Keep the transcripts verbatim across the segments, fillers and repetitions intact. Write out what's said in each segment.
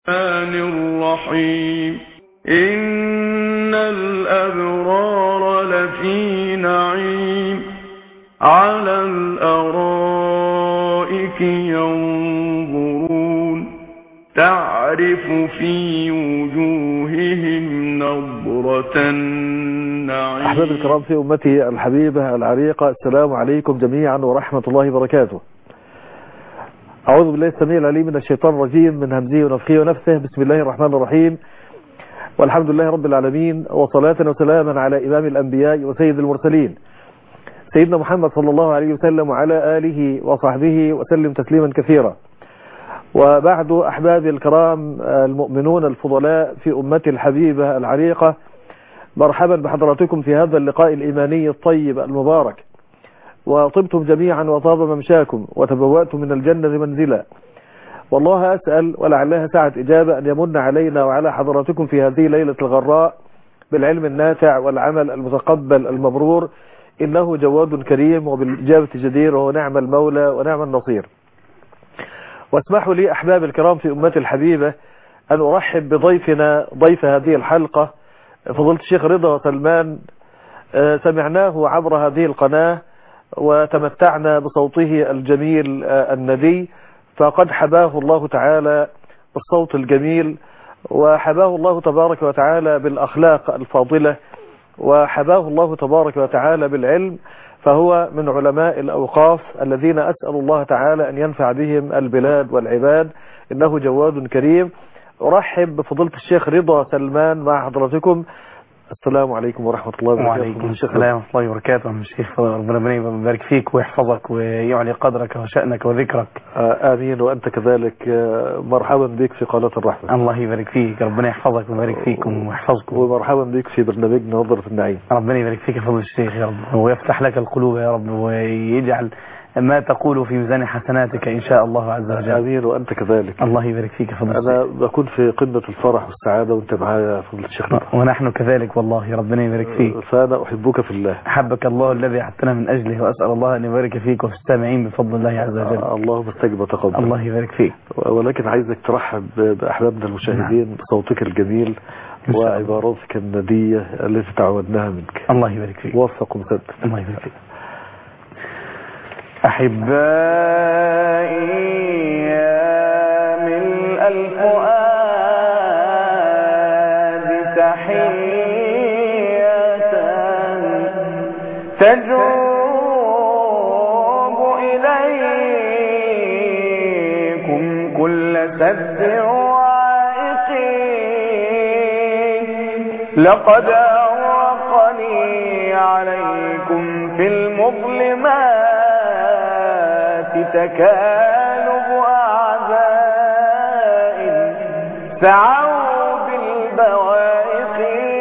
الرحمن الرحيم إن الأبرار لفي نعيم على الأرائك ينظرون تعرف في وجوههم نضرة النعيم. أحباب الكرام في أمتي الحبيبة العريقة، السلام عليكم جميعا ورحمة الله وبركاته. أعوذ بالله السميع العليم من الشيطان الرجيم من همزه ونفخه ونفسه. بسم الله الرحمن الرحيم، والحمد لله رب العالمين، وصلاة وسلاما على إمام الأنبياء وسيد المرسلين سيدنا محمد صلى الله عليه وسلم وعلى آله وصحبه وسلم تسليما كثيرا. وبعد أحبابي الكرام المؤمنون الفضلاء في أمتي الحبيبة العريقة، مرحبا بحضراتكم في هذا اللقاء الإيماني الطيب المبارك، وطبتم جميعا وطاب ممشاكم وتبوأتم من الجنة منزلا. والله أسأل ولعلها ساعة إجابة أن يمن علينا وعلى حضراتكم في هذه الليلة الغراء بالعلم النافع والعمل المتقبل المبرور، إنه جواد كريم وبالإجابة جدير، وهو نعم المولى ونعم النصير. واسمحوا لي أحباب الكرام في أمتي الحبيبة أن أرحب بضيفنا ضيف هذه الحلقة فضيلة الشيخ رضا سلمان. سمعناه عبر هذه القناة وتمتعنا بصوته الجميل الندي، فقد حباه الله تعالى بالصوت الجميل، وحباه الله تبارك وتعالى بالأخلاق الفاضلة، وحباه الله تبارك وتعالى بالعلم، فهو من علماء الأوقاف الذين أسأل الله تعالى أن ينفع بهم البلاد والعباد، إنه جواد كريم. أرحب بفضيلة الشيخ رضا سلمان مع حضراتكم. السلام عليكم ورحمة الله وبركاته. وعليكم السلام ورحمة الله وبركاته. الشيخ ربنا يبارك فيك ويحفظك ويعلي قدرك وشأنك وذكرك. آمين وأنت كذلك. مرحبا بك في قناة الرحمة. الله يبارك فيك، ربنا يحفظك ويبارك فيكم ويحفظكم. ومرحبا بك في برنامجنا نظرة النعيم. ربنا يبارك فيك يا فضل الشيخ يا رب، ويفتح لك القلوب يا رب، ويجعل ما تقول في ميزان حسناتك إن شاء الله عز وجل. آمين وأنت كذلك. الله يبارك فيك يا فضل الشيخ. أنا بكون في قمة الفرح والسعادة وأنت معايا يا فضل الشيخ. ونحن كذلك والله، ربنا يبارك فيك. فأنا أحبك في الله. حبك الله الذي أحبتنا من أجله، وأسأل الله أن يبارك فيك وفي السامعين بفضل الله عز وجل. اللهم استجب وتقبل. الله يبارك فيك. ولكن عايزك ترحب بأحبابنا المشاهدين بصوتك الجميل وعباراتك الندية التي تعودناها منك. الله يبارك فيك. وفق وسدد. الله يبارك فيك. أحبائي يا ملء الفؤاد تحية تجوب إليكم كل سد وعائق، لقد أرقني عليكم في المظلمات تكالب أعداء سعوا بالبوائق،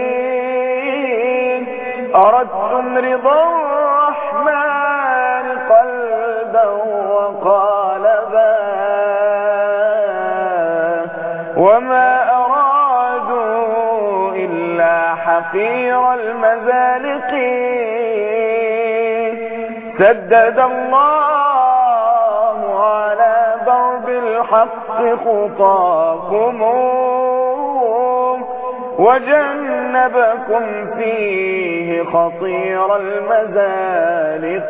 أردتم رضا الرحمن قلبا وقالبا، وما أرادوا إلا حقير المزالق. سدد الله على ضرب الحق خطاكم، وجنبكم فيه خطير المزالق.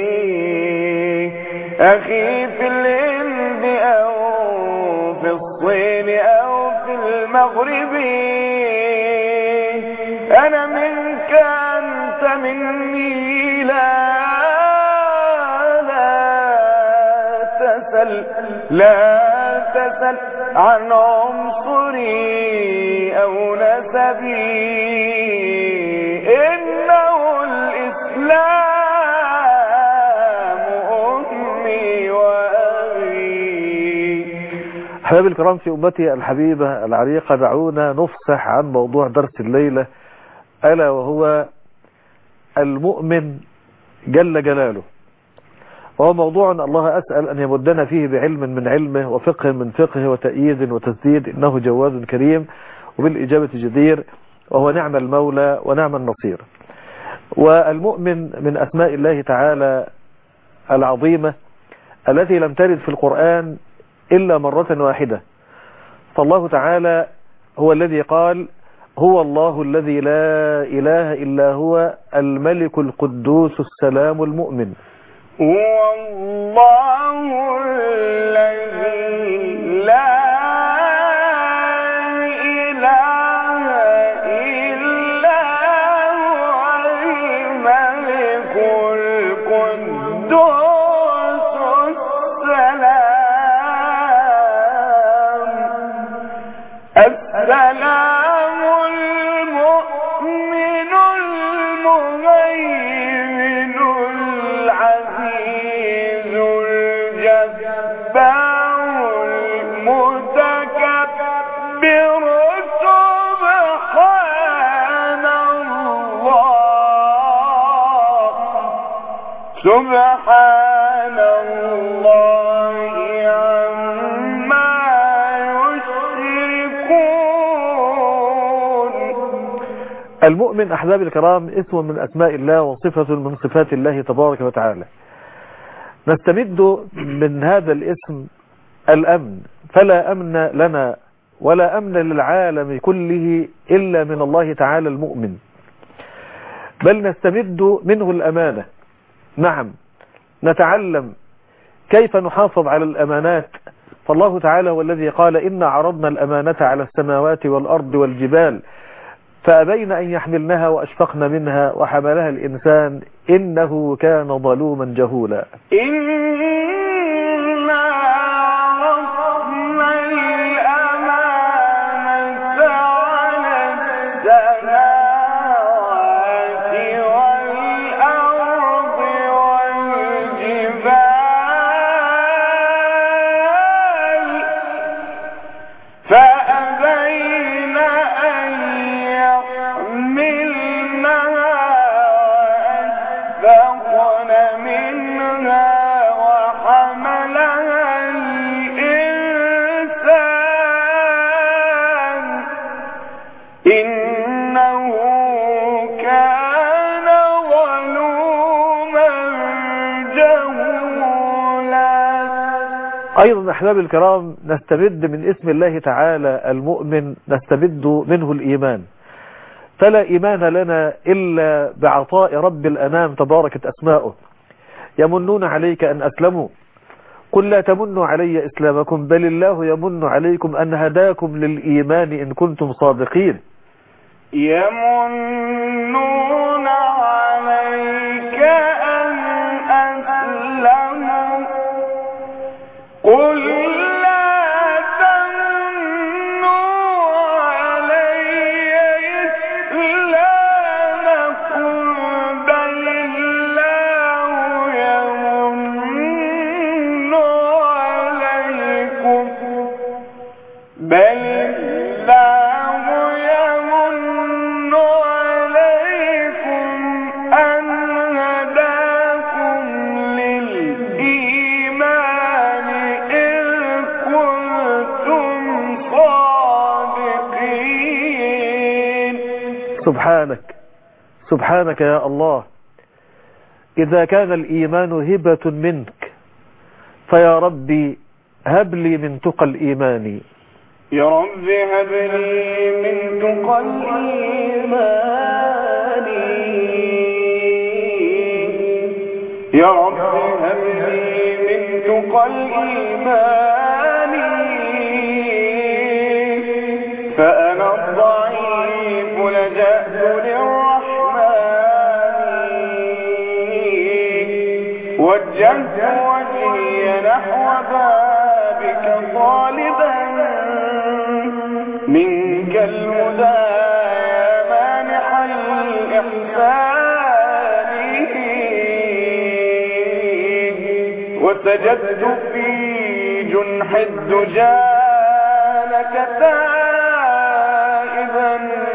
أخي في الهند أو في الصين أو في المغرب، أنا منك أنت مني، لا لا تسل عن عنصري أو نسبي، إنه الإسلام أمي وأبي. أحبابي الكرام في أمتي الحبيبة العريقة، دعونا نفصح عن موضوع درس الليلة، ألا وهو المؤمن جل جلاله. وهو موضوع الله أسأل أن يمدنا فيه بعلم من علمه وفقه من فقهه وتأييد وتسديد، إنه جواد كريم وبالإجابة جدير، وهو نعم المولى ونعم النصير. والمؤمن من أسماء الله تعالى العظيمة التي لم ترد في القرآن إلا مرة واحدة، فالله تعالى هو الذي قال هو الله الذي لا إله إلا هو الملك القدوس السلام المؤمن. هو الله الذي لا إله إلا هو الملك القدوس السلام السلام المؤمن المهيمن العزيز الجبار المتكبر سبحان الله سبحان الله عما يشركون. المؤمن أحباب الكرام اسم من أسماء الله وصفة من صفات الله تبارك وتعالى. نستمد من هذا الاسم الأمن، فلا أمن لنا ولا أمن للعالم كله إلا من الله تعالى المؤمن، بل نستمد منه الأمانة. نعم، نتعلم كيف نحافظ على الأمانات، فالله تعالى هو الذي قال إنا عرضنا الأمانة على السماوات والأرض والجبال فأبين أن يحملنها وأشفقن منها وحملها الإنسان إنه كان ظلوما جهولا. إنا عرضنا الأمانة على السماوات والأرض والجبال فأبين أن يحملنها وأشفقن منها وحملها الإنسان إنه كان ظلوما جهولا. أيضا أحباب الكرام نستمد من اسم الله تعالى المؤمن، نستمد منه الإيمان، فلا إيمان لنا إلا بعطاء رب الأنام تباركت أسماؤه. يمنون عليك أن أسلموا قل لا تمنوا علي إسلامكم بل الله يمن عليكم أن هداكم للإيمان إن كنتم صادقين. يمنون عليك أن أسلموا قل لا تمنوا علي إسلامكم بل الله يمن عليكم بل الله يمن عليكم أن هداكم للإيمان إن كنتم صادقين. سبحانك سبحانك يا الله، إذا كان الإيمان هبة منك فيا ربي هب لي من تقى الإيمان. يا رب هب لي من تقى الإيمان يا رب هب لي من تقى الإيمان فأنا الضعيف لجأت للرحمن وجهت وجهي نحو بابك طالبا منك الهدى يا مانح الإحسان وسجدت في جنح الدجى لك تائبا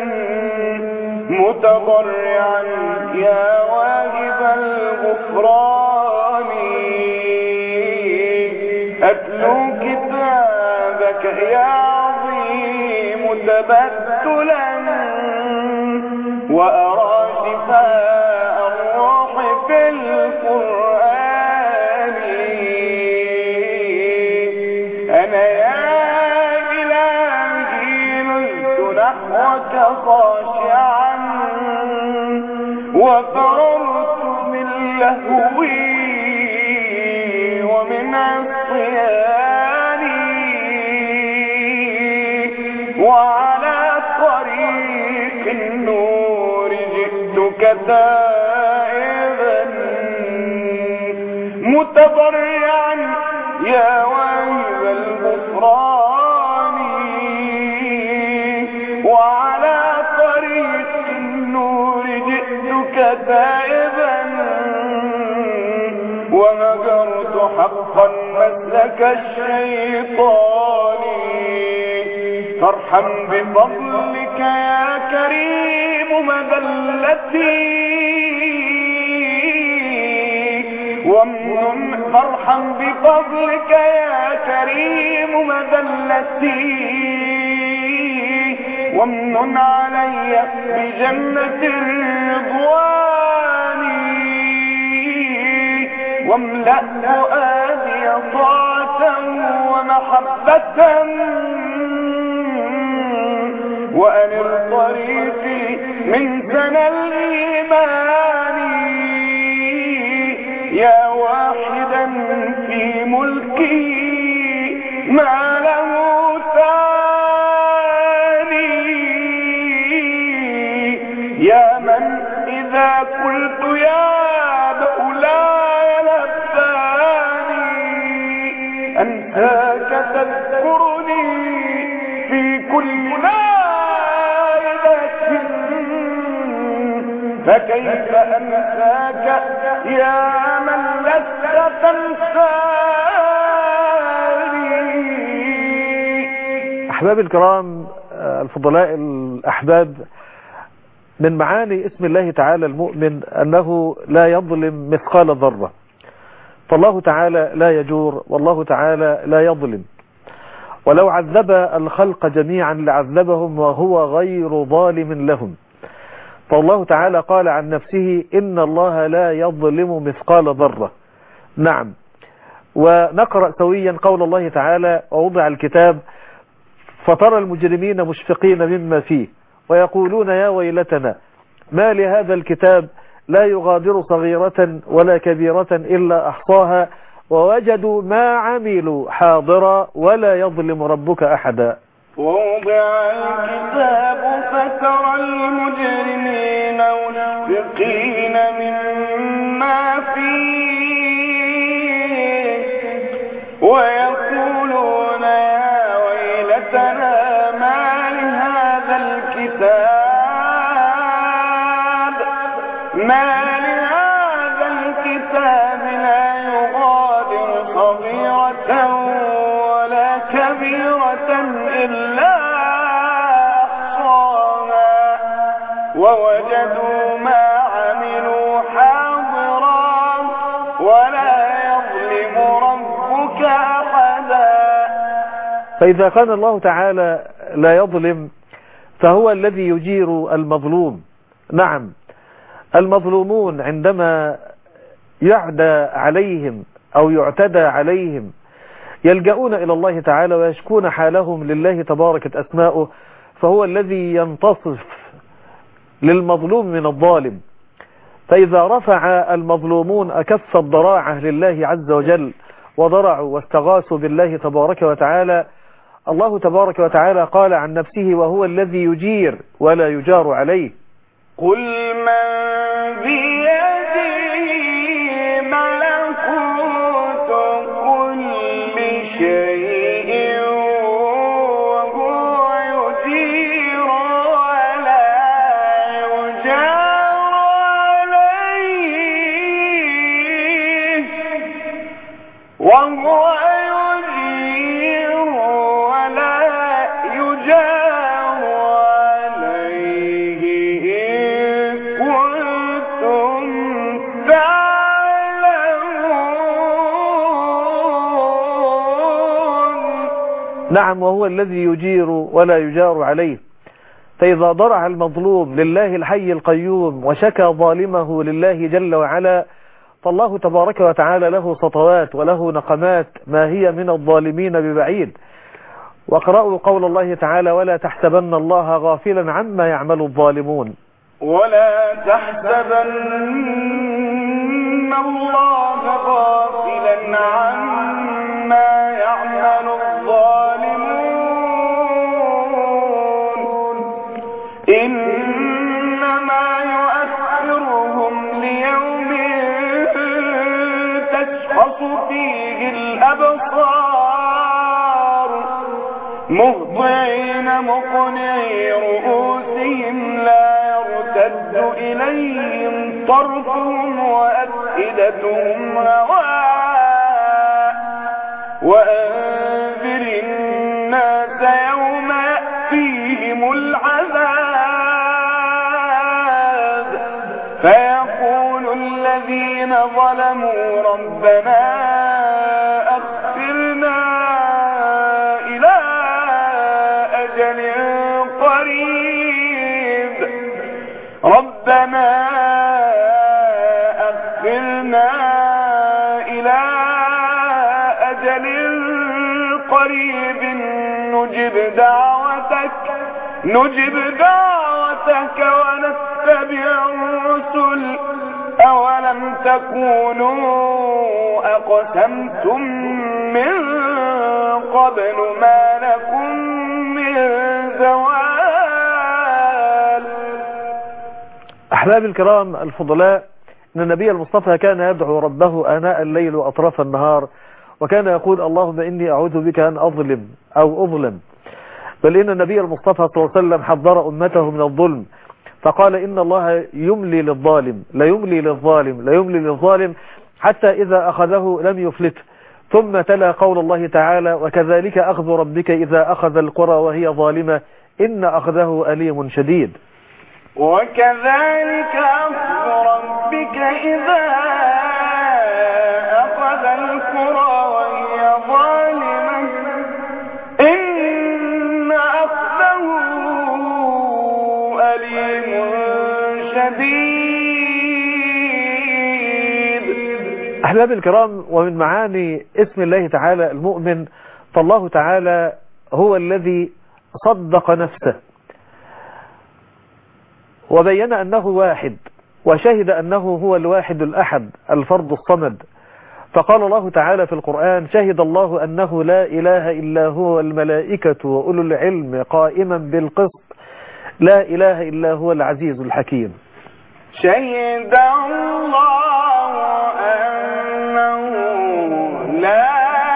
متضرعا يا واهب الغفران أتلو كتابك يا تبتلا وأرى شفاء الروح في القرآن أنا يا إله نحوك خاشعا وفررت من لهوي ومن عصياني وعلى طريق النور جئتك تائبا متضرعا يا واهب الغفران وعلى طريق النور جئتك تائبا وهجرت حقا مسلك الشيطان فارحم بفضلك يا كريم مذلتي وامنن فارحم بفضلك يا كريم مذلتي وامنن علي بجنة الرضوان واملأ فؤادي طاعة ومحبة وأنر طريقي من سنى الإيمان يا واحدا في ملكي ما له ثاني يا من إذا قلت يا مولاي لباني أنساك تذكرني في كل نائبة فكيف أنساك يا من لست تنساني. أحباب الكرام الفضلاء الأحباب، من معاني اسم الله تعالى المؤمن أنه لا يظلم مثقال ذرة، فالله تعالى لا يجور والله تعالى لا يظلم، ولو عذب الخلق جميعا لعذبهم وهو غير ظالم لهم، فالله تعالى قال عن نفسه إن الله لا يظلم مثقال ذرة. نعم. ونقرأ سويا قول الله تعالى ووضع الكتاب فترى المجرمين مشفقين مما فيه ويقولون يا ويلتنا ما لهذا الكتاب لا يغادر صغيرة ولا كبيرة إلا أحصاها ووجدوا ما عملوا حاضرا ولا يظلم ربك أحدا. ووضع الكتاب فترى المجرمين مشفقين مما فيه ويقولون يا ويلتنا ما لهذا الكتاب ما لهذا الكتاب لا يغادر صغيرة ولا كبيرة إلا أحصاها ووجدوا ما عملوا حاضرا ولا يظلم ربك أحدا. فإذا كان الله تعالى لا يظلم فهو الذي يجير المظلوم. نعم، المظلومون عندما يعدى عليهم أو يعتدى عليهم يلجؤون إلى الله تعالى ويشكون حالهم لله تباركت أسماؤه، فهو الذي ينتصف للمظلوم من الظالم. فإذا رفع المظلومون أكف الضراعة لله عز وجل وضرعوا واستغاثوا بالله تبارك وتعالى، الله تبارك وتعالى قال عن نفسه وهو الذي يجير ولا يجار عليه. قل من بيده ملكوت كل شيء وهو يجير ولا يجار عليه وهو يجير ولا يجار عليه إن كنتم تعلمون. نعم، وهو الذي يجير ولا يجار عليه. فإذا ضرع المظلوم لله الحي القيوم وشكى ظالمه لله جل وعلا، فالله تبارك وتعالى له سطوات وله نقمات ما هي من الظالمين ببعيد. واقرأوا قول الله تعالى ولا تحسبن الله غافلا عما يعمل الظالمون. ولا تحسبن الله غافلا عما يعمل الظالمون إنما يؤخرهم ليوم تشخص فيه الأبصار مهطعين مقنعي رؤوسهم لا يرتد إليهم طرفهم وأفئدتهم هواء وأنذر الناس يوم يأتيهم العذاب فيقول الذين ظلموا ربنا أخرنا إلى أجل قريب ربنا أخرنا إلى أجل قريب نجب دعوتك نجب دعوتك ونتبع الرسل أولم تكونوا أقسمتم من قبل ما لكم من زوال. أحباب الكرام الفضلاء، إن النبي المصطفى كان يدعو ربه آناء الليل وأطراف النهار، وكان يقول اللهم إني أعوذ بك أن أظلم أو أظلم. بل إن النبي المصطفى صلى الله عليه وسلم حذر أمته من الظلم، فقال إن الله يملي للظالم لا يملي للظالم لا يملي للظالم حتى إذا أخذه لم يفلته. ثم تلا قول الله تعالى وكذلك أخذ ربك إذا أخذ القرى وهي ظالمة إن أخذه أليم شديد. وكذلك أخذ ربك إذا أخذ القرى وهي ظالمة إن أخذه أليم شديد. أحباب الكرام، ومن معاني اسم الله تعالى المؤمن، فالله تعالى هو الذي صدق نفسه وبين أنه واحد، وشهد أنه هو الواحد الأحد الفرد الصمد. فقال الله تعالى في القرآن شهد الله أنه لا إله إلا هو الملائكة وأولو العلم قائما بالقسط لا إله إلا هو العزيز الحكيم. شهد الله أنه لا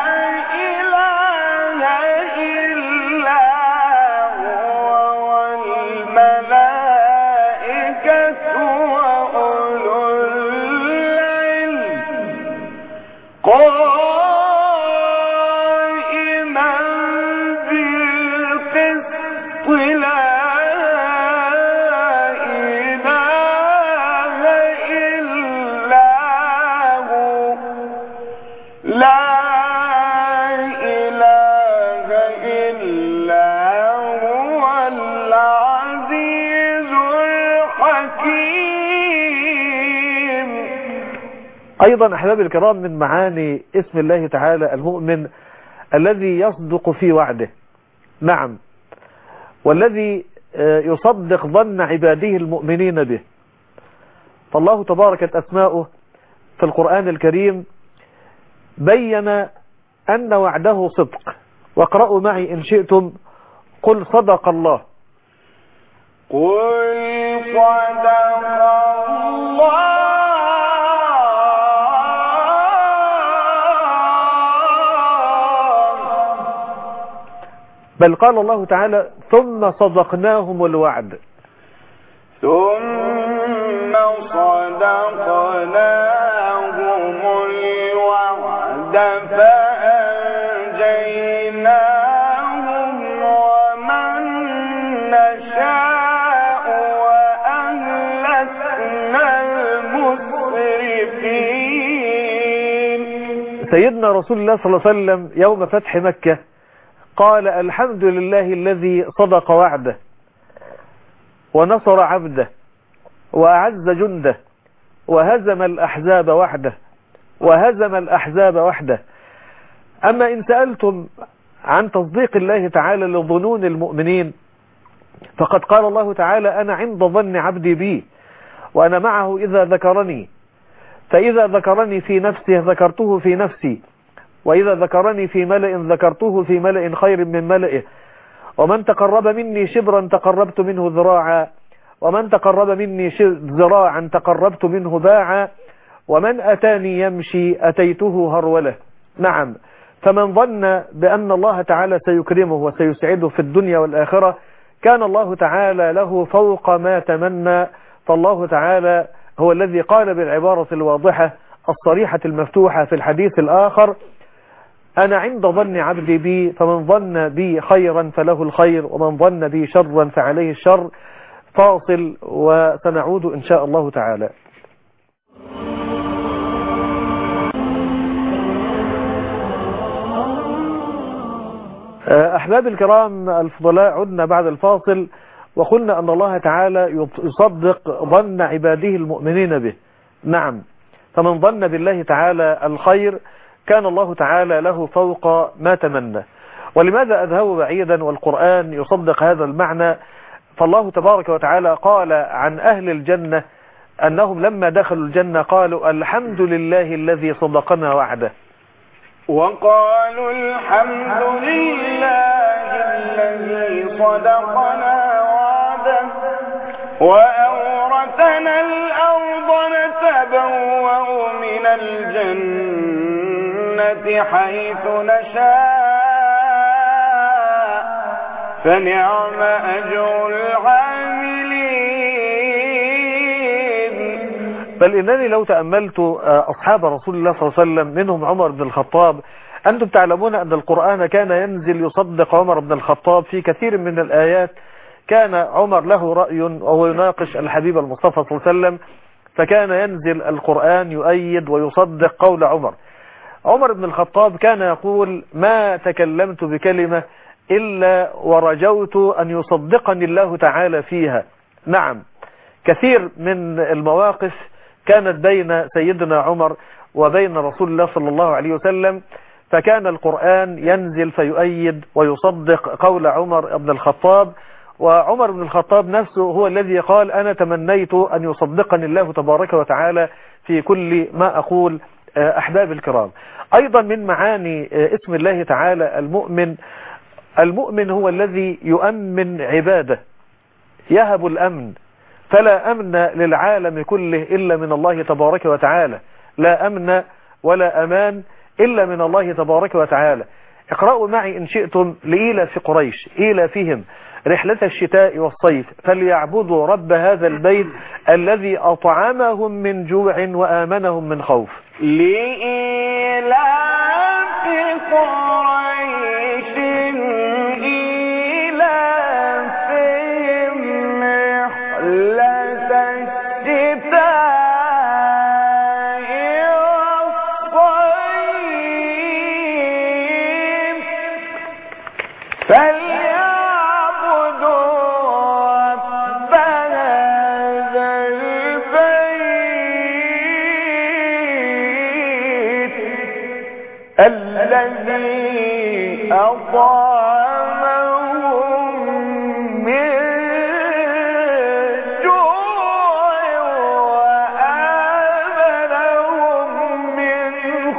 أيضا أحباب الكرام من معاني اسم الله تعالى المؤمن الذي يصدق في وعده، نعم، والذي يصدق ظن عباده المؤمنين به. فالله تباركت أسماؤه في القرآن الكريم بين أن وعده صدق. واقرأوا معي إن شئتم قل صدق الله. قل صدق الله بل قال الله تعالى ثم صدقناهم الوعد ثم صدقناهم الوعد فأنجيناهم ومن نشاء وأهلكنا المسرفين. سيدنا رسول الله صلى الله عليه وسلم يوم فتح مكة قال الحمد لله الذي صدق وعده ونصر عبده وأعز جنده وهزم الأحزاب وحده وهزم الأحزاب وحده. أما إن سألتم عن تصديق الله تعالى لظنون المؤمنين، فقد قال الله تعالى أنا عند ظن عبدي بي وأنا معه إذا ذكرني، فإذا ذكرني في نفسه ذكرته في نفسي، وإذا ذكرني في ملئ ذكرته في ملئ خير من ملئه، ومن تقرب مني شبرا تقربت منه ذراعا، ومن تقرب مني ذراعا تقربت منه باعا، ومن أتاني يمشي أتيته هرولة. نعم، فمن ظن بأن الله تعالى سيكرمه وسيسعده في الدنيا والآخرة كان الله تعالى له فوق ما تمنى. فالله تعالى هو الذي قال بالعبارة الواضحة الصريحة المفتوحة في الحديث الآخر أنا عند ظن عبدي بي، فمن ظن بي خيرا فله الخير، ومن ظن بي شرا فعليه الشر. فاصل وسنعود إن شاء الله تعالى. أحباب الكرام الفضلاء، عدنا بعد الفاصل وقلنا أن الله تعالى يصدق ظن عباده المؤمنين به. نعم، فمن ظن بالله تعالى الخير كان الله تعالى له فوق ما تمنى. ولماذا أذهب بعيدا والقرآن يصدق هذا المعنى؟ فالله تبارك وتعالى قال عن أهل الجنة أنهم لما دخلوا الجنة قالوا الحمد لله الذي صدقنا وعده، وقالوا الحمد لله الذي صدقنا وعده وأورثنا الأرض نتبوأ من الجنة حيث نشاء فنعم أجر العاملين. بل إنني لو تأملت أصحاب رسول الله صلى الله عليه وسلم منهم عمر بن الخطاب، أنتم تعلمون أن القرآن كان ينزل يصدق عمر بن الخطاب في كثير من الآيات. كان عمر له رأي وهو يناقش الحبيب المصطفى صلى الله عليه وسلم، فكان ينزل القرآن يؤيد ويصدق قول عمر. عمر بن الخطاب كان يقول ما تكلمت بكلمة إلا ورجوت أن يصدقني الله تعالى فيها. نعم، كثير من المواقف كانت بين سيدنا عمر وبين رسول الله صلى الله عليه وسلم، فكان القرآن ينزل فيؤيد ويصدق قول عمر بن الخطاب. وعمر بن الخطاب نفسه هو الذي قال أنا تمنيت أن يصدقني الله تبارك وتعالى في كل ما أقول. أحباب الكرام، أيضا من معاني اسم الله تعالى المؤمن، المؤمن هو الذي يؤمن عباده، يهب الأمن، فلا أمن للعالم كله إلا من الله تبارك وتعالى، لا أمن ولا أمان إلا من الله تبارك وتعالى. اقرأوا معي إن شئتم لإيلاف قريش إيلافهم رحلة الشتاء والصيف فليعبدوا رب هذا البيت الذي أطعمهم من جوع وآمنهم من خوف. لإيلاف قريش إيلافهم رحلة الشتاء والصيف فليعبدوا رب هذا البيت الذي أطعمهم من جوع وآمنهم من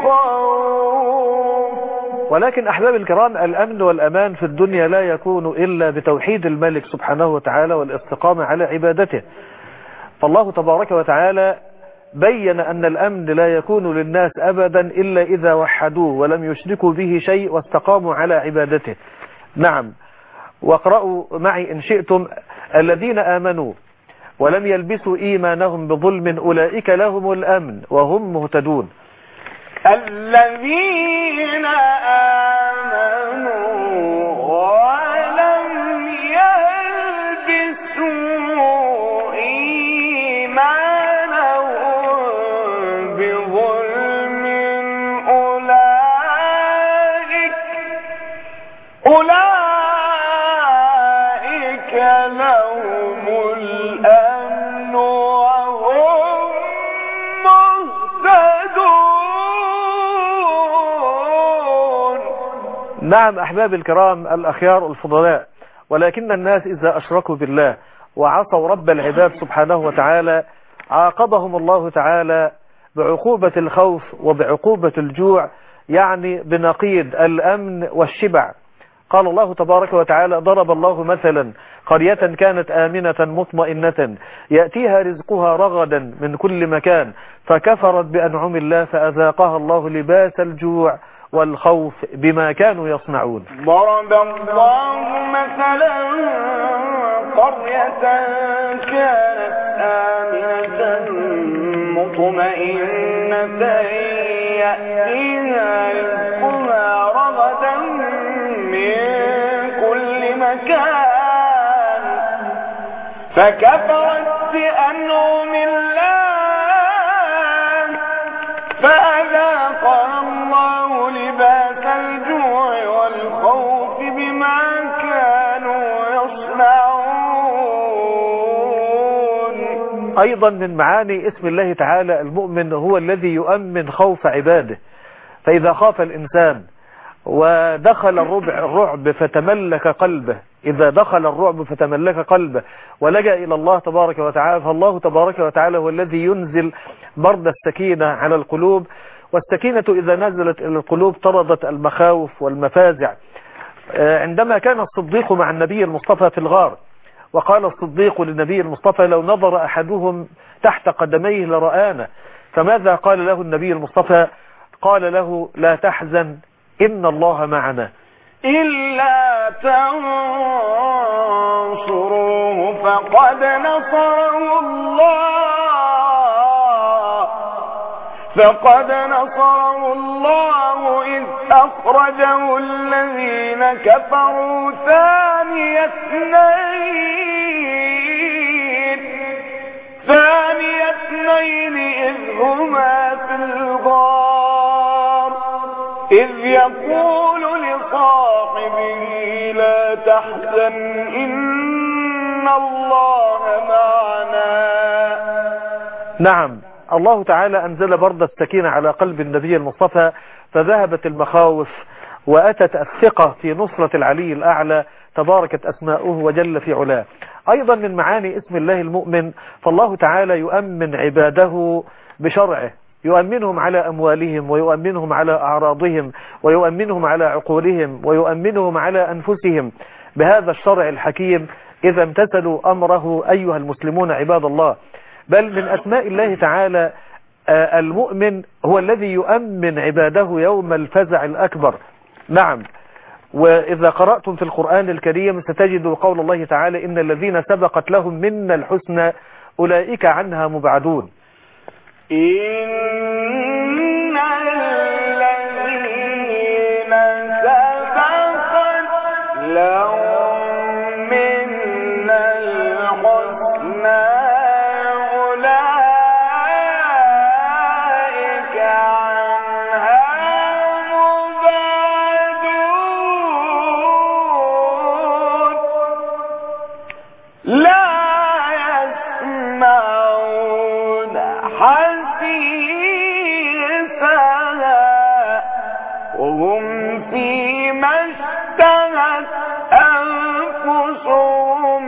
خوف. ولكن أحباب الكرام، الأمن والأمان في الدنيا لا يكون إلا بتوحيد الملك سبحانه وتعالى والاستقامة على عبادته. فالله تبارك وتعالى بين أن الأمن لا يكون للناس أبدا إلا إذا وحدوه ولم يشركوا به شيء واستقاموا على عبادته. نعم، واقرأوا معي إن شئتم الذين آمنوا ولم يلبسوا إيمانهم بظلم أولئك لهم الأمن وهم مهتدون. الذين آمنوا ولم يلبسوا إيمانهم بظلم أولئك أولئك لهم الأمن وهم مهتدون. نعم أحباب الكرام الأخيار الفضلاء، ولكن الناس إذا أشركوا بالله وعصوا رب العباد سبحانه وتعالى عاقبهم الله تعالى بعقوبة الخوف وبعقوبة الجوع، يعني بنقيض الأمن والشبع. قال الله تبارك وتعالى: ضرب الله مثلا قرية كانت آمنة مطمئنة يأتيها رزقها رغدا من كل مكان فكفرت بأنعم الله فأذاقها الله لباس الجوع والخوف بما كانوا يصنعون. ضرب الله مثلا قرية كانت آمنة مطمئنة يأتيها رزقها رغدا من كل مكان فكفرت بأنعم الله فأذاقها الله لباس الجوع والخوف بما كانوا يصنعون. أيضا من معاني اسم الله تعالى المؤمن هو الذي يؤمن خوف عباده، فإذا خاف الإنسان ودخل الربع الرعب فتملك قلبه، إذا دخل الرعب فتملك قلبه ولجأ إلى الله تبارك وتعالى، فالله تبارك وتعالى هو الذي ينزل برد السكينة على القلوب، والسكينة إذا نزلت إلى القلوب طردت المخاوف والمفازع. عندما كان الصديق مع النبي المصطفى في الغار وقال الصديق للنبي المصطفى: لو نظر أحدهم تحت قدميه لرآنا، فماذا قال له النبي المصطفى؟ قال له: لا تحزن إن الله معنا. إلا تنصروه فقد نصره الله فقد نصره الله إذ أخرجه الذين كفروا ثاني اثنين ثاني اثنين إذ هما في الغار إذ يقول لصاحبه لا تحزن إن الله معنا. نعم، الله تعالى أنزل برد السكينة على قلب النبي المصطفى فذهبت المخاوف وأتت الثقة في نصرة العلي الأعلى تباركت أسماؤه وجل في علاه. أيضا من معاني اسم الله المؤمن فالله تعالى يؤمن عباده بشرعه، يؤمنهم على أموالهم ويؤمنهم على أعراضهم ويؤمنهم على عقولهم ويؤمنهم على أنفسهم بهذا الشرع الحكيم إذا امتثلوا أمره أيها المسلمون عباد الله. بل من أسماء الله تعالى المؤمن هو الذي يؤمن عباده يوم الفزع الأكبر. نعم، وإذا قرأتم في القرآن الكريم ستجدوا قول الله تعالى: إن الذين سبقت لهم منا الحسنى أولئك عنها مبعدون. إن الذين سبقت لهم منا الحسنى أولئك عنها مبعدون لا يسمعون حسيسها وهم فيما اشتهت أنفسهم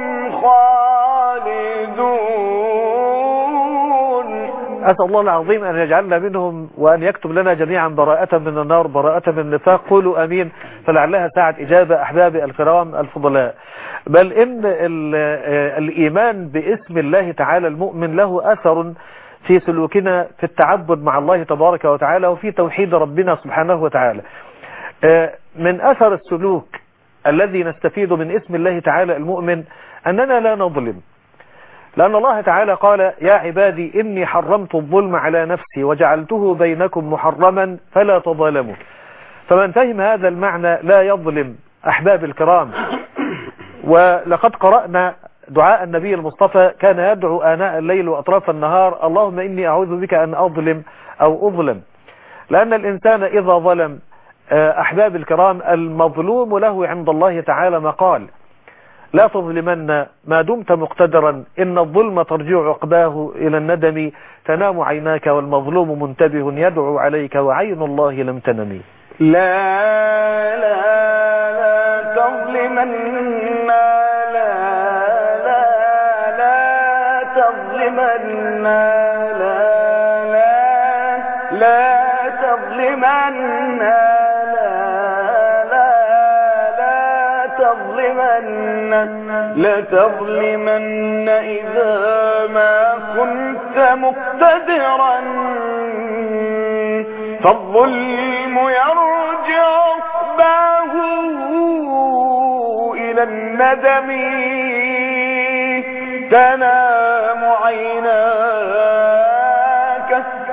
خالدون. أسأل الله العظيم أن يجعلنا منهم وأن يكتب لنا جميعا براءة من النار براءة من النفاق. قولوا أمين فلعلها ساعة إجابة أحبابي الكرام الفضلاء. بل إن الإيمان باسم الله تعالى المؤمن له أثر في سلوكنا في التعبد مع الله تبارك وتعالى وفي توحيد ربنا سبحانه وتعالى. من أثر السلوك الذي نستفيد من اسم الله تعالى المؤمن أننا لا نظلم، لأن الله تعالى قال: يا عبادي إني حرمت الظلم على نفسي وجعلته بينكم محرما فلا تظالموا. فمن فهم هذا المعنى لا يظلم أحباب الكرام. ولقد قرأنا دعاء النبي المصطفى كان يدعو آناء الليل وأطراف النهار: اللهم إني أعوذ بك أن أظلم أو أظلم. لأن الإنسان إذا ظلم أحباب الكرام المظلوم له عند الله تعالى مقال: لا تظلمن ما دمت مقتدرا إن الظلم ترجع عقباه إلى الندم تنام عيناك والمظلوم منتبه يدعو عليك وعين الله لم تنمي. لا لا لا تظلمن لا لا لا تظلمن لا لا لا تظلمن لا لا لا تظلمن لا تظلمن إذا ما كنت مقتدرا فالظلم يرجع عقباه إلى الندم تنام عيناك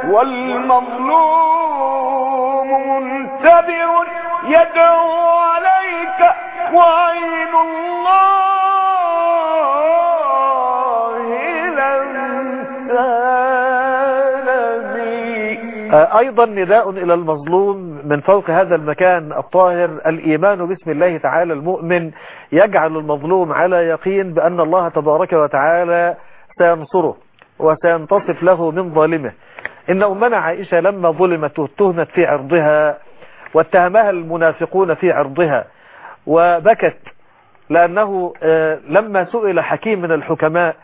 والمظلوم منتبه يدعو عليك وعين الله لم تنبي. أيضا نداء إلى المظلوم من فوق هذا المكان الطاهر: الإيمان باسم الله تعالى المؤمن يجعل المظلوم على يقين بأن الله تبارك وتعالى سينصره وسينتصف له من ظالمه. إن أمنا عائشة لما ظلمت واتهمت في عرضها واتهمها المنافقون في عرضها وبكت، لأنه لما سئل حكيم من الحكماء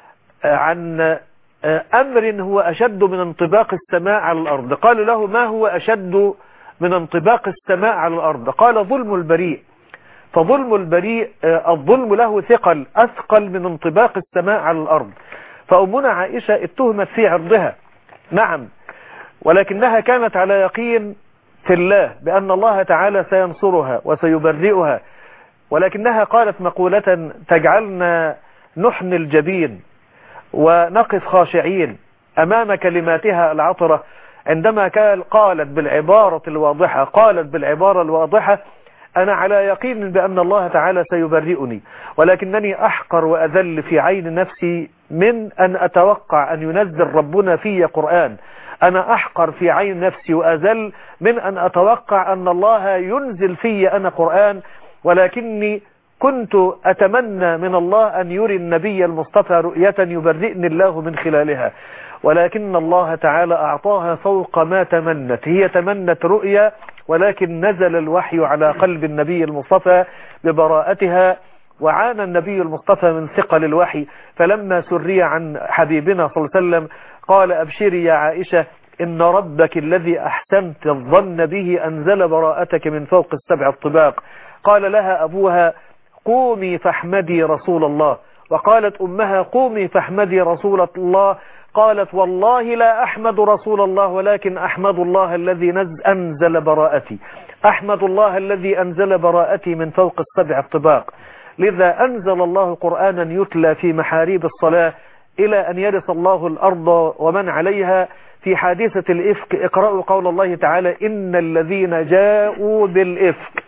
عن أمر هو أشد من انطباق السماء على الأرض، قال له: ما هو أشد من انطباق السماء على الأرض؟ قال: ظلم البريء. فظلم البريء الظلم له ثقل أثقل من انطباق السماء على الأرض. فأمنا عائشة اتهمت في عرضها، نعم، ولكنها كانت على يقين في الله بأن الله تعالى سينصرها وسيبرئها، ولكنها قالت مقولة تجعلنا نحن الجبين ونقف خاشعين أمام كلماتها العطرة، عندما قالت بالعبارة الواضحة قالت بالعبارة الواضحة: أنا على يقين بأن الله تعالى سيبرئني، ولكنني أحقر وأذل في عين نفسي من أن أتوقع أن ينزل ربنا في قرآن. أنا أحقر في عين نفسي وأذل من أن أتوقع أن الله ينزل في أنا قرآن، ولكني كنت أتمنى من الله أن يري النبي المصطفى رؤية يبرئني الله من خلالها، ولكن الله تعالى أعطاها فوق ما تمنت. هي تمنت رؤية، ولكن نزل الوحي على قلب النبي المصطفى ببراءتها، وعانى النبي المصطفى من ثقل الوحي. فلما سري عن حبيبنا صلى الله عليه وسلم قال: أبشري يا عائشة، إن ربك الذي أحسنت الظن به أنزل براءتك من فوق السبع الطباق. قال لها أبوها: قومي فاحمدي رسول الله. وقالت أمها: قومي فاحمدي رسول الله. قالت: والله لا أحمد رسول الله، ولكن أحمد الله الذي أنزل براءتي، أحمد الله الذي أنزل براءتي من فوق السبع الطباق. لذا أنزل الله قرآنا يتلى في محاريب الصلاة إلى أن يرث الله الأرض ومن عليها. في حادثة الإفك اقرأوا قول الله تعالى: إن الذين جاءوا بالإفك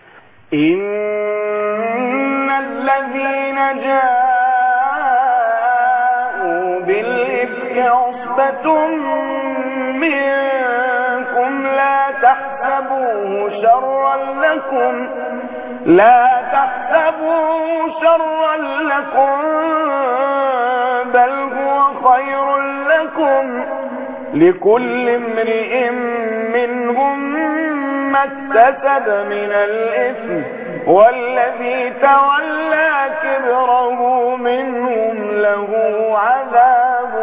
إن الذين جاءوا بالإفك عصبة منكم لا تحسبوه شرا لكم لا تحسبوه شرا لكم بل هو خير لكم لكل امرئ منهم ما اكتسب من الإثم والذي تولى كبره منهم له عذاب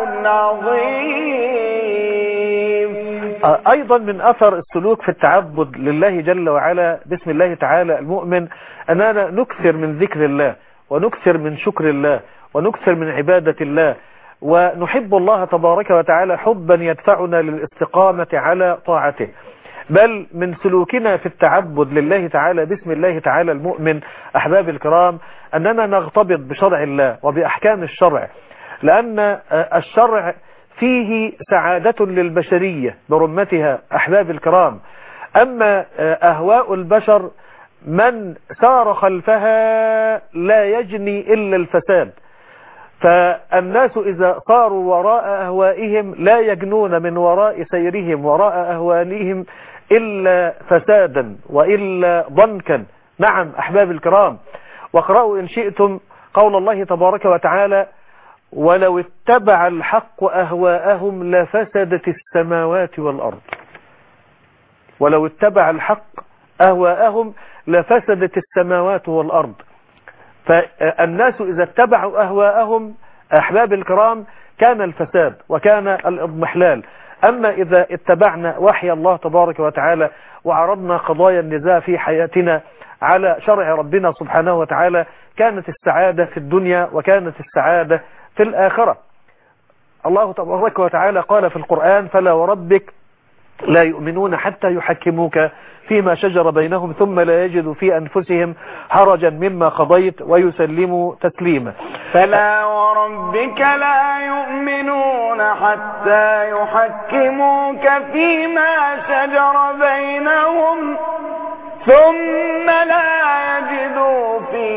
عظيم. أيضا من أثر السلوك في التعبد لله جل وعلا باسم الله تعالى المؤمن أننا نكثر من ذكر الله ونكثر من شكر الله ونكثر من عبادة الله، ونحب الله تبارك وتعالى حبا يدفعنا للاستقامة على طاعته. بل من سلوكنا في التعبد لله تعالى باسم الله تعالى المؤمن أحباب الكرام أننا نغتبط بشرع الله وبأحكام الشرع، لأن الشرع فيه سعادة للبشرية برمتها أحباب الكرام. أما أهواء البشر من سار خلفها لا يجني إلا الفساد، فالناس إذا صاروا وراء أهوائهم لا يجنون من وراء سيرهم وراء أهوانهم إلا فسادا وإلا ضنكا. نعم أحباب الكرام، واقرأوا إن شئتم قول الله تبارك وتعالى: ولو اتبع الحق أهواءهم لفسدت السماوات والأرض. ولو اتبع الحق أهواءهم لفسدت السماوات والأرض. فالناس إذا اتبعوا أهواءهم أحباب الكرام كان الفساد وكان الإضمحلال. أما إذا اتبعنا وحي الله تبارك وتعالى وعرضنا قضايا النزاع في حياتنا على شرع ربنا سبحانه وتعالى كانت السعادة في الدنيا وكانت السعادة في الآخرة. الله تبارك وتعالى قال في القرآن: فلا وربك لا يؤمنون حتى يحكموك فيما شجر بينهم ثم لا يجدوا في أنفسهم حرجا مما قضيت ويسلموا تسليما. فلا وربك لا يؤمنون حتى يحكموك فيما شجر بينهم ثم لا يجدوا في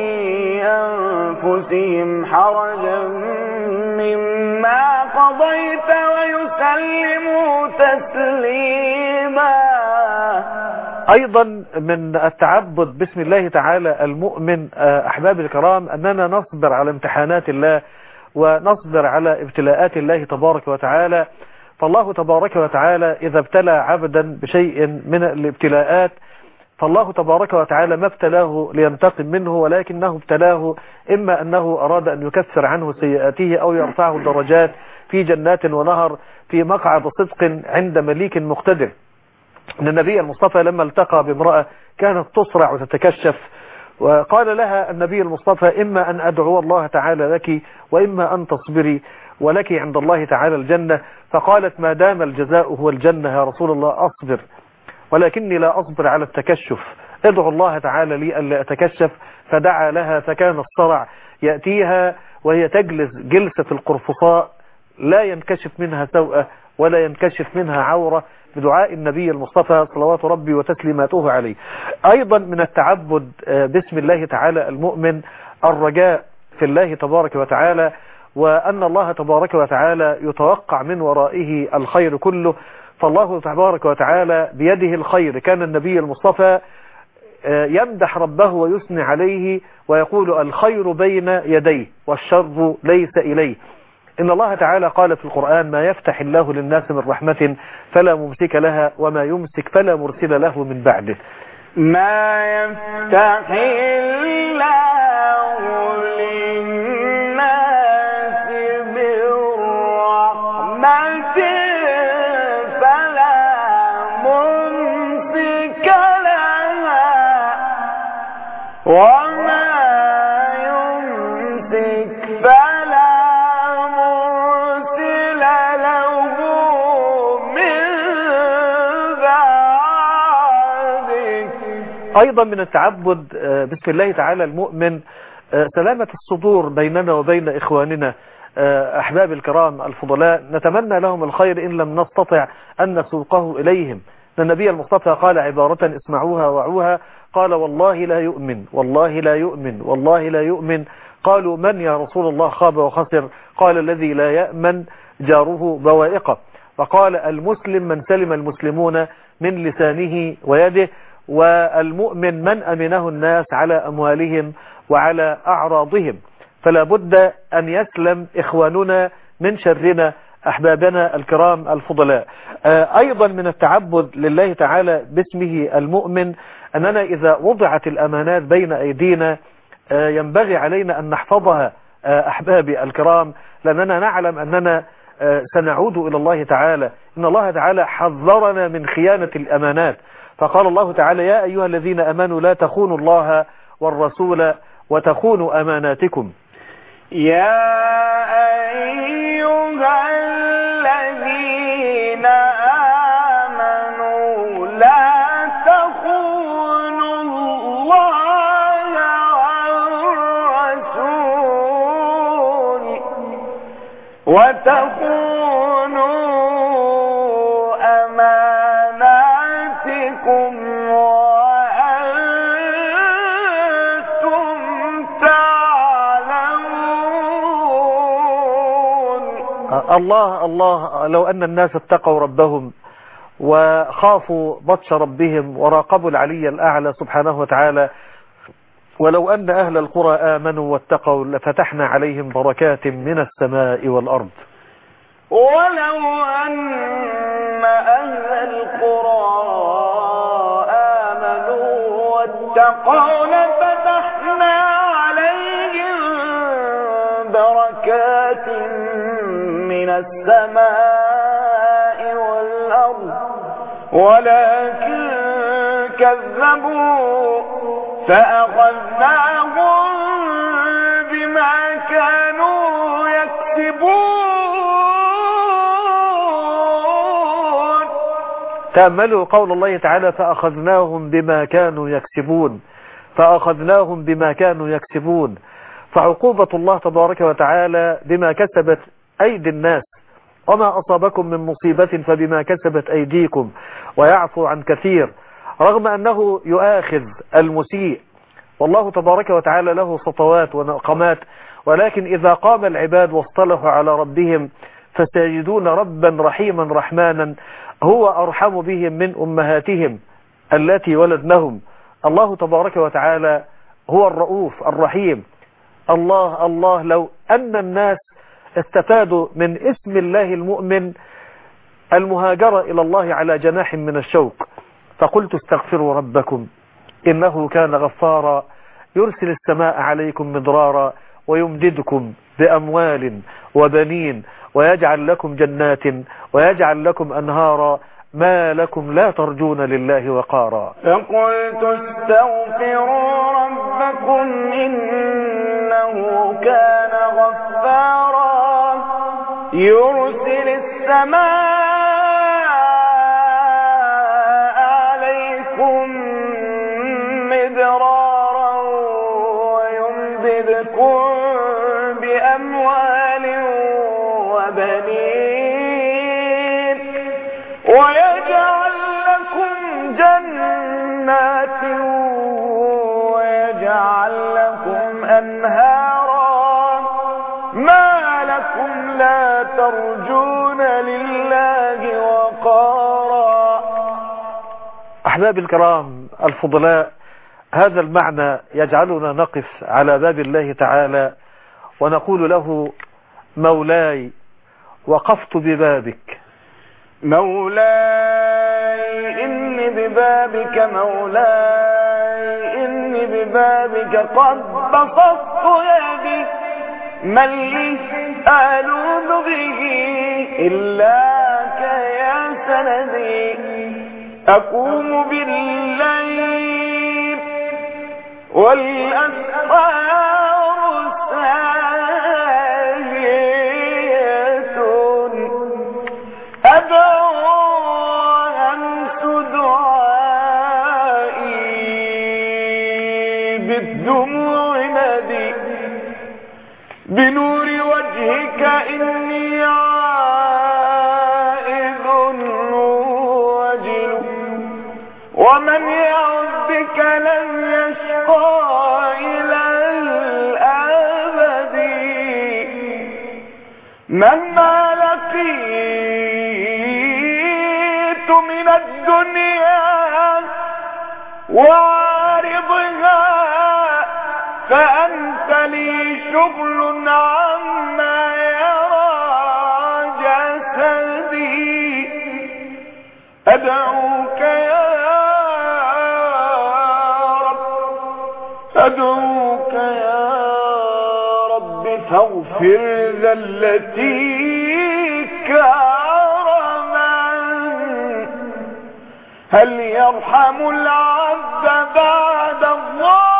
أنفسهم حرجا مما قضيت ويسلموا تسليما. أيضا من التعبد باسم الله تعالى المؤمن أحباب الكرام أننا نصبر على امتحانات الله ونصبر على ابتلاءات الله تبارك وتعالى. فالله تبارك وتعالى إذا ابتلى عبدا بشيء من الابتلاءات فالله تبارك وتعالى ما ابتلاه لينتقم منه، ولكنه ابتلاه إما أنه أراد أن يكفر عنه سيئاته أو يرفعه درجات في جنات ونهر في مقعد صدق عند مليك مقتدر. أن النبي المصطفى لما التقى بامرأة كانت تصرع وتتكشف، وقال لها النبي المصطفى: إما أن أدعو الله تعالى لك وإما أن تصبري ولك عند الله تعالى الجنة. فقالت: ما دام الجزاء هو الجنة يا رسول الله أصبر، ولكني لا أصبر على التكشف، ادعو الله تعالى لي ألا أتكشف. فدعا لها فكان الصرع يأتيها وهي تجلس جلسة القرفصاء لا ينكشف منها سوءة ولا ينكشف منها عورة بدعاء النبي المصطفى صلوات ربي وتسليماته عليه. أيضا من التعبد باسم الله تعالى المؤمن الرجاء في الله تبارك وتعالى، وأن الله تبارك وتعالى يتوقع من ورائه الخير كله. فالله تبارك وتعالى بيده الخير. كان النبي المصطفى يمدح ربه ويثني عليه ويقول: الخير بين يديه والشر ليس إليه. إن الله تعالى قال في القرآن: ما يفتح الله للناس من رحمة فلا ممسك لها وما يمسك فلا مرسل له من بعده. ما يفتح الله للناس من رحمة فلا ممسك لها وما يمسك فلا أيضا من التعبد بسم الله تعالى المؤمن سلامة الصدور بيننا وبين إخواننا أحباب الكرام الفضلاء. نتمنى لهم الخير إن لم نستطع أن نسوقه إليهم. النبي المصطفى قال عبارة اسمعوها وعوها، قال: والله لا يؤمن والله لا يؤمن والله لا يؤمن. قالوا: من يا رسول الله خاب وخسر؟ قال: الذي لا يأمن جاره بوائقه. وقال: المسلم من سلم المسلمون من لسانه ويده، والمؤمن من أمنه الناس على أموالهم وعلى أعراضهم. فلا بد أن يسلم إخواننا من شرنا أحبابنا الكرام الفضلاء. أيضا من التعبد لله تعالى باسمه المؤمن أننا إذا وضعت الأمانات بين أيدينا ينبغي علينا أن نحفظها أحبابي الكرام، لأننا نعلم أننا سنعود إلى الله تعالى. إن الله تعالى حذرنا من خيانة الأمانات، فقال الله تعالى: يا أيها الذين أمنوا لا تخونوا الله والرسول وتخونوا أماناتكم. يا أيها الذين آمنوا لا تخونوا الله والرسول وتخونوا أماناتكم وأنتم تعلمون. الله الله لو أن الناس اتقوا ربهم وخافوا بطش ربهم وراقبوا العلي الأعلى سبحانه وتعالى، ولو أن أهل القرى آمنوا واتقوا لفتحنا عليهم بركات من السماء والأرض. ولو أن أهل القرى آمنوا واتقون فتحنا عليهم بركات من السماء والأرض ولكن كذبوا فأخذناهم بما كانوا يكسبون. تأملوا قول الله تعالى فأخذناهم بما كانوا يكسبون، فأخذناهم بما كانوا يكسبون. فعقوبة الله تبارك وتعالى بما كسبت أيدي الناس، وما أصابكم من مصيبة فبما كسبت أيديكم ويعفو عن كثير، رغم أنه يؤاخذ المسيء والله تبارك وتعالى له سطوات ونقمات، ولكن إذا قام العباد واصطلحوا على ربهم فسيجدون ربا رحيما رحمانا هو أرحم بهم من أمهاتهم التي ولدنهم. الله تبارك وتعالى هو الرؤوف الرحيم. الله الله لو أن الناس استفادوا من اسم الله المؤمن المهاجرة إلى الله على جناح من الشوق، فقلت استغفروا ربكم إنه كان غفارا يرسل السماء عليكم مدرارا ويمددكم بأموال وبنين ويجعل لكم جنات ويجعل لكم أنهارا ما لكم لا ترجون لله وقارا. فقلت استغفروا ربكم إنه كان غفارا يرسل السماء عليكم مدرارا ويمددكم بأموال وبنين ويجعل لكم جنات ويجعل لكم أنهارا ما لكم لا ترجون لله وقارا. أحباب الكرام الفضلاء، هذا المعنى يجعلنا نقف على باب الله تعالى ونقول له مولاي وقفت ببابك، مولاي إني ببابك، مولاي إني ببابك قد بسطت يدي، من لي ألوذ به إلاك يا سندي، أقوم بالليل والأسحار ساجية أدعو أنس دعائي بالدموع ندي، بنور وجهك إني عائذ وجل، ومن يعد بك لن يشقى إلى الأبد، مهما لقيت من الدنيا وعارضها فأنت لي شغل عما يرى جسدي، أدعوك يا رب، أدعوك يا رب فاغفر ذلتي كرما، هل يرحم العبد بعد الله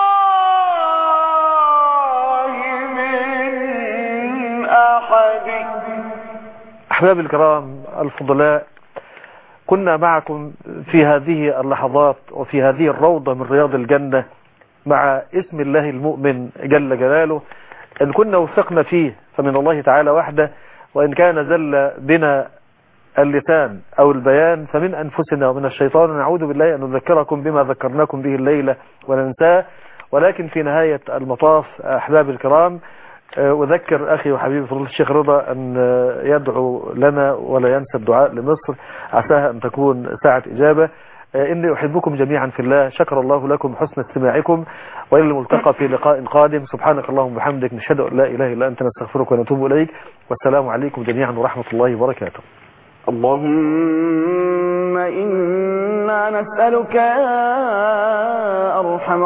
أحد. أحباب الكرام الفضلاء، كنا معكم في هذه اللحظات وفي هذه الروضة من رياض الجنة مع اسم الله المؤمن جل جلاله. إن كنا وفقنا فيه فمن الله تعالى وحده، وإن كان زل بنا اللسان أو البيان فمن أنفسنا ومن الشيطان. نعوذ بالله أن نذكركم بما ذكرناكم به الليلة وننساه، ولكن في نهاية المطاف أحباب الكرام أذكر أخي وحبيبي فضيلة الشيخ رضا أن يدعو لنا ولا ينسى الدعاء لمصر، عساها أن تكون ساعة إجابة. إني أحبكم جميعا في الله، شكر الله لكم حسن استماعكم، وإلى الملتقى في لقاء قادم. سبحانك اللهم وبحمدك، نشهد أن لا إله إلا أنت، نستغفرك ونتوب إليك، والسلام عليكم جميعا ورحمة الله وبركاته. اللهم إنا نسألك يا أرحم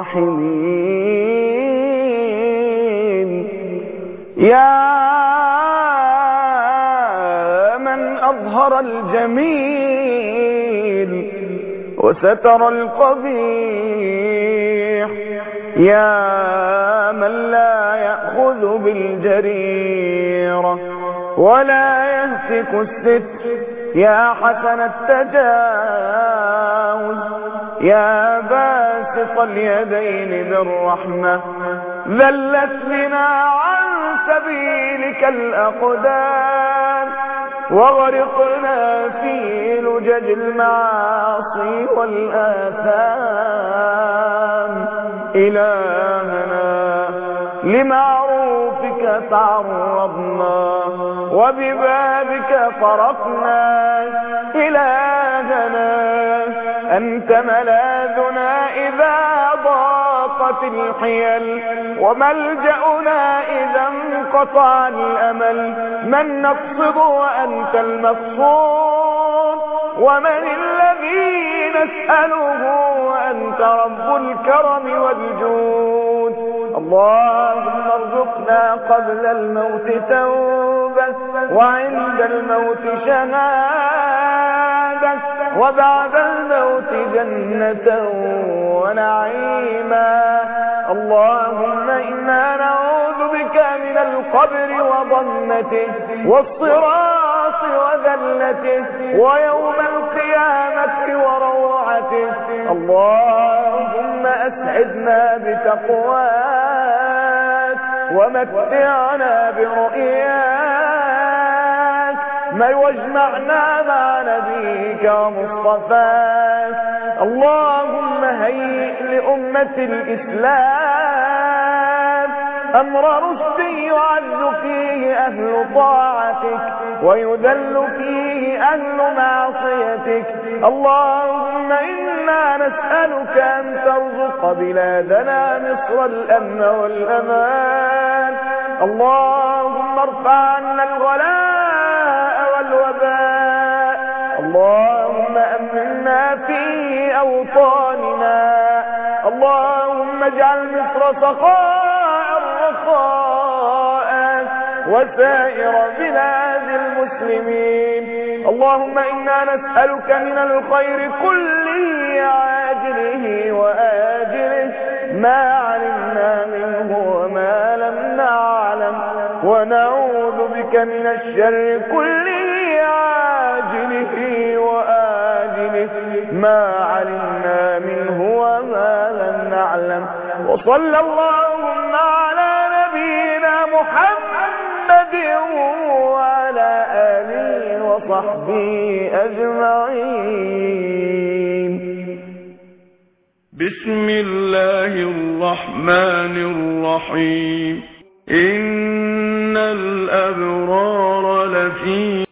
الراحمين يا من أظهر الجميل وستر القبيح يا من لا يأخذ بالجريرة ولا يهتك الستر يا حسن التجاوز يا باسط اليدين بالرحمة ذلت بنا عن سبيلك الأقدام وغرقنا في لجج المعاصي والآثام إلهنا لمعروفك تعرضنا وببابك طرقنا إلهنا أنت ملاذنا إذا ضاقت الحيل وملجأنا إذا انقطع الأمل من نقصد وأنت المقصود ومن الذي نسأله وأنت رب الكرم والجود اللهم ارزقنا قبل الموت توبة وعند الموت شهادة وبعد الموت جنة ونعيما اللهم إنا نعوذ بك من القبر وضمته والصراط وذلته ويوم القيامة وروعته اللهم أسعدنا بتقواك ومتعنا برؤياك ما واجمعنا مع نبيك ومصطفاك اللهم هيئ لأمة الإسلام أمر رشد يعز فيه أهل طاعتك ويذل فيه أهل معصيتك اللهم إنا نسألك أن ترزق بلادنا مصر الأمن والأمان اللهم ارفع عنا الغلاء والوباء اللهم أمنا في أوطاننا اللهم اجعل مصر سخاء رخاء وسائر بلاد المسلمين اللهم إنا نسألك من الخير كله عاجله وآجله ما علمنا منه وما لم نعلم ونعوذ بك من الشر كله عاجله وآجله ما علمنا منه وما لم نعلم وصلى اللهم على نبينا محمد وعلى آله وصحبه أجمعين. بسم الله الرحمن الرحيم. إن الأبرار لفي